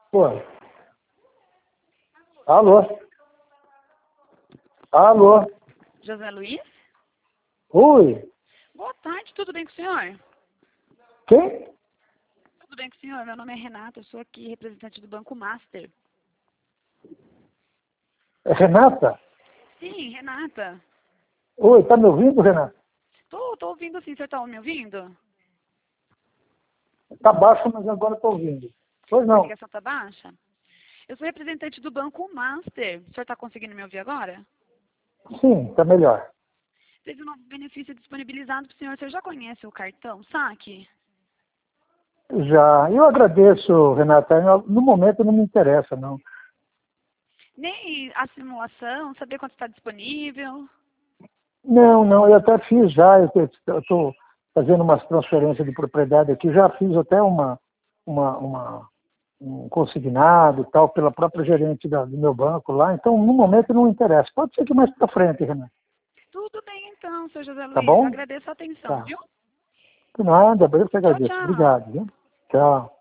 Oi. Alô? Alô? José Luiz? Oi? Boa tarde, tudo bem com o senhor? Quem? Tudo bem com o senhor? Meu nome é Renata, eu sou aqui representante do Banco Master. É Renata? Sim, Renata. Oi, tá me ouvindo, Renata? Tô ouvindo sim, o senhor tá me ouvindo? Tá baixo, mas agora tô ouvindo. Pois A não. ligação tá baixa? Eu sou representante do Banco Master. O senhor tá conseguindo me ouvir agora? Sim, tá melhor. Teve um novo benefício disponibilizado para o senhor. O senhor já conhece o cartão saque? Já. Eu agradeço, Renata. No momento não me interessa, não. Nem a simulação, saber quanto está disponível. Não, eu até fiz já. Eu estou fazendo umas transferências de propriedade aqui. Já fiz até um consignado e tal, pela própria gerente do meu banco lá. Então, no momento não interessa. Pode ser que mais para frente, Renata. Tudo bem então, seu José Tá Luiz. Eu bom? agradeço a atenção, Tá. viu? Por nada, eu que Tchau, agradeço. tchau. Obrigado, viu? Tchau.